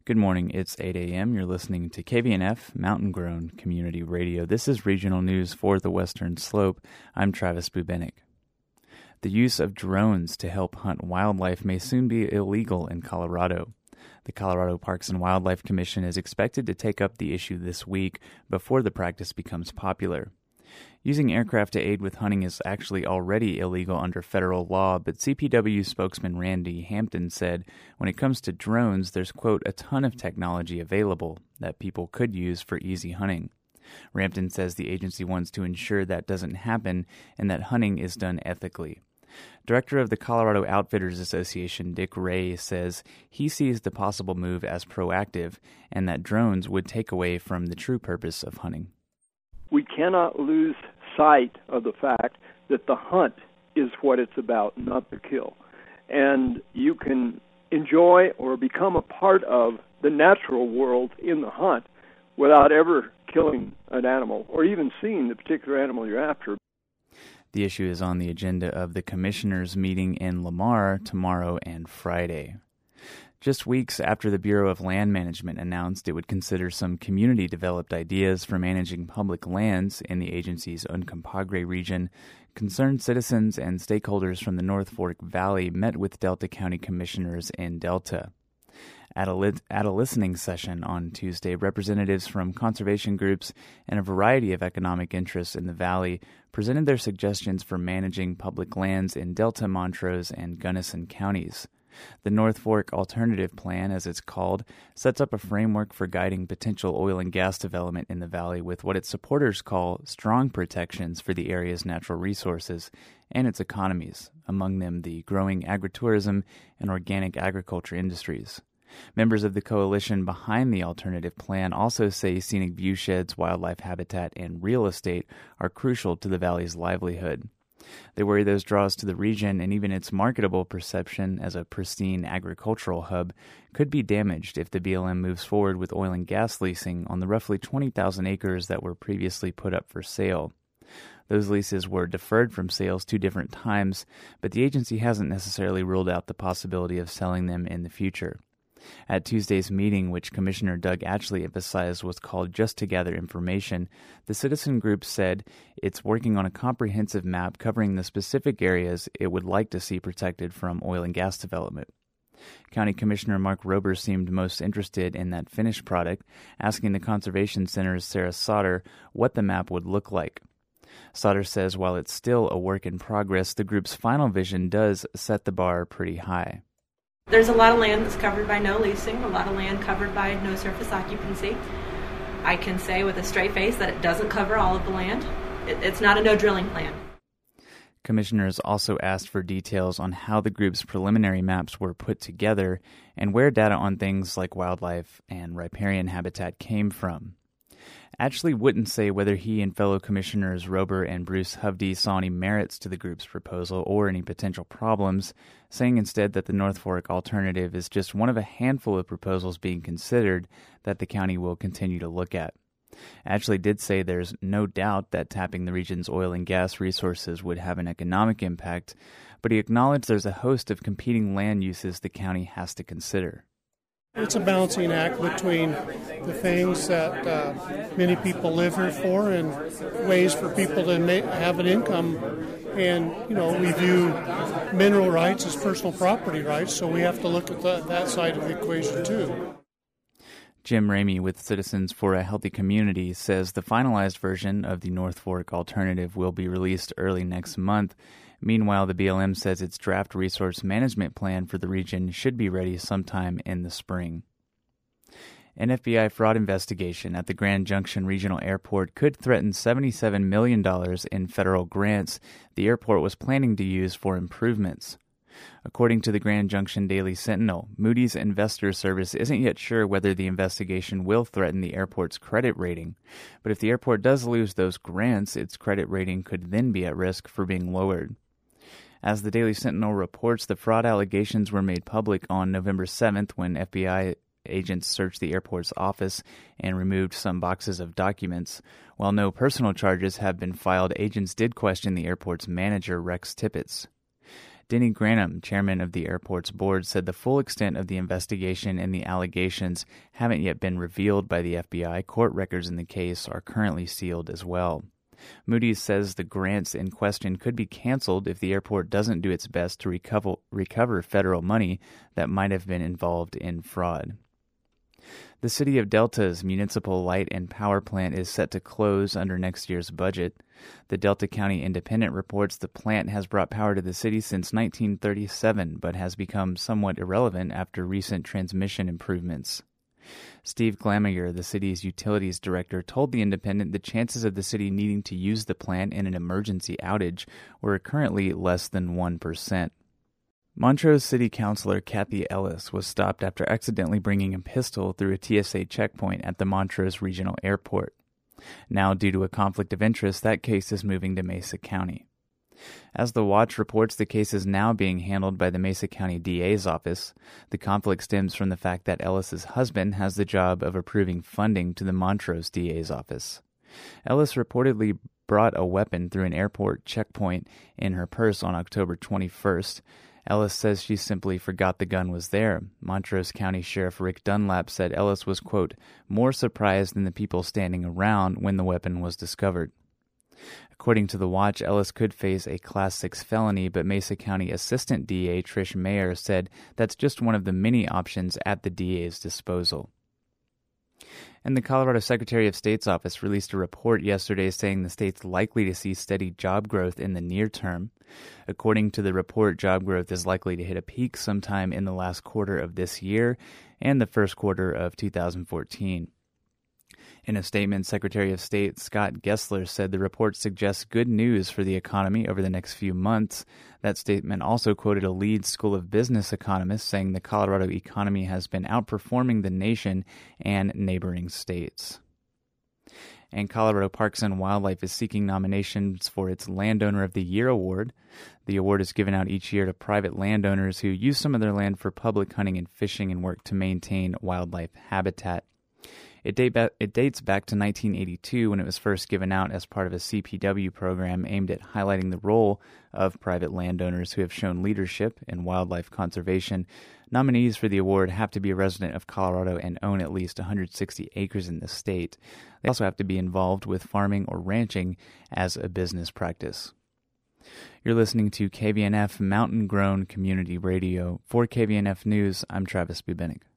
Good morning. It's 8 a.m. You're listening to KVNF Mountain Grown Community Radio. This is regional news for the Western Slope. I'm Travis Bubenik. The use of drones to help hunt wildlife may soon be illegal in Colorado. The Colorado Parks and Wildlife Commission is expected to take up the issue this week before the practice becomes popular. Using aircraft to aid with hunting is actually already illegal under federal law, but CPW spokesman Randy Hampton said when it comes to drones, there's, quote, a ton of technology available that people could use for easy hunting. Rampton says the agency wants to ensure that doesn't happen and that hunting is done ethically. Director of the Colorado Outfitters Association, Dick Ray, says he sees the possible move as proactive and that drones would take away from the true purpose of hunting. We cannot lose sight of the fact that the hunt is what it's about, not the kill. And you can enjoy or become a part of the natural world in the hunt without ever killing an animal or even seeing the particular animal you're after. The issue is on the agenda of the commissioners' meeting in Lamar tomorrow and Friday. Just weeks after the Bureau of Land Management announced it would consider some community-developed ideas for managing public lands in the agency's Uncompahgre region, concerned citizens and stakeholders from the North Fork Valley met with Delta County commissioners in Delta. At a listening session on Tuesday, representatives from conservation groups and a variety of economic interests in the valley presented their suggestions for managing public lands in Delta, Montrose, and Gunnison counties. The North Fork Alternative Plan, as it's called, sets up a framework for guiding potential oil and gas development in the valley with what its supporters call strong protections for the area's natural resources and its economies, among them the growing agritourism and organic agriculture industries. Members of the coalition behind the alternative plan also say scenic viewsheds, wildlife habitat, and real estate are crucial to the valley's livelihood. They worry those draws to the region and even its marketable perception as a pristine agricultural hub could be damaged if the BLM moves forward with oil and gas leasing on the roughly 20,000 acres that were previously put up for sale. Those leases were deferred from sales 2 different times, but the agency hasn't necessarily ruled out the possibility of selling them in the future. At Tuesday's meeting, which Commissioner Doug Atchley emphasized was called Just to Gather Information, the citizen group said it's working on a comprehensive map covering the specific areas it would like to see protected from oil and gas development. County Commissioner Mark Rober seemed most interested in that finished product, asking the Conservation Center's Sarah Sauter what the map would look like. Sauter says while it's still a work in progress, the group's final vision does set the bar pretty high. There's a lot of land that's covered by no leasing, a lot of land covered by no surface occupancy. I can say with a straight face that it doesn't cover all of the land. It's not a no drilling plan. Commissioners also asked for details on how the group's preliminary maps were put together and where data on things like wildlife and riparian habitat came from. Atchley wouldn't say whether he and fellow commissioners Rober and Bruce Hovde saw any merits to the group's proposal or any potential problems, saying instead that the North Fork alternative is just one of a handful of proposals being considered that the county will continue to look at. Atchley did say there's no doubt that tapping the region's oil and gas resources would have an economic impact, but he acknowledged there's a host of competing land uses the county has to consider. It's a balancing act between the things that many people live here for and ways for people to have an income. And, we view mineral rights as personal property rights, so we have to look at that side of the equation too. Jim Ramey with Citizens for a Healthy Community says the finalized version of the North Fork alternative will be released early next month. Meanwhile, the BLM says its draft resource management plan for the region should be ready sometime in the spring. An FBI fraud investigation at the Grand Junction Regional Airport could threaten $77 million in federal grants the airport was planning to use for improvements. According to the Grand Junction Daily Sentinel, Moody's Investor Service isn't yet sure whether the investigation will threaten the airport's credit rating. But if the airport does lose those grants, its credit rating could then be at risk for being lowered. As the Daily Sentinel reports, the fraud allegations were made public on November 7th when FBI agents searched the airport's office and removed some boxes of documents. While no personal charges have been filed, agents did question the airport's manager, Rex Tippett. Denny Granum, chairman of the airport's board, said the full extent of the investigation and the allegations haven't yet been revealed by the FBI. Court records in the case are currently sealed as well. Moody's says the grants in question could be canceled if the airport doesn't do its best to recover federal money that might have been involved in fraud. The City of Delta's municipal light and power plant is set to close under next year's budget. The Delta County Independent reports the plant has brought power to the city since 1937, but has become somewhat irrelevant after recent transmission improvements. Steve Glamiger, the city's utilities director, told the Independent the chances of the city needing to use the plant in an emergency outage were currently less than 1%. Montrose City Councilor Kathy Ellis was stopped after accidentally bringing a pistol through a TSA checkpoint at the Montrose Regional Airport. Now, due to a conflict of interest, that case is moving to Mesa County. As The Watch reports, the case is now being handled by the Mesa County DA's office. The conflict stems from the fact that Ellis's husband has the job of approving funding to the Montrose DA's office. Ellis reportedly brought a weapon through an airport checkpoint in her purse on October 21st. Ellis says she simply forgot the gun was there. Montrose County Sheriff Rick Dunlap said Ellis was, quote, more surprised than the people standing around when the weapon was discovered. According to The Watch, Ellis could face a Class 6 felony, but Mesa County Assistant DA Trish Mayer said that's just one of the many options at the DA's disposal. And the Colorado Secretary of State's office released a report yesterday saying the state's likely to see steady job growth in the near term. According to the report, job growth is likely to hit a peak sometime in the last quarter of this year and the first quarter of 2014. In a statement, Secretary of State Scott Gessler said the report suggests good news for the economy over the next few months. That statement also quoted a Leeds School of Business economist saying the Colorado economy has been outperforming the nation and neighboring states. And Colorado Parks and Wildlife is seeking nominations for its Landowner of the Year award. The award is given out each year to private landowners who use some of their land for public hunting and fishing and work to maintain wildlife habitat. It dates back to 1982 when it was first given out as part of a CPW program aimed at highlighting the role of private landowners who have shown leadership in wildlife conservation. Nominees for the award have to be a resident of Colorado and own at least 160 acres in the state. They also have to be involved with farming or ranching as a business practice. You're listening to KVNF Mountain Grown Community Radio. For KVNF News, I'm Travis Bubenik.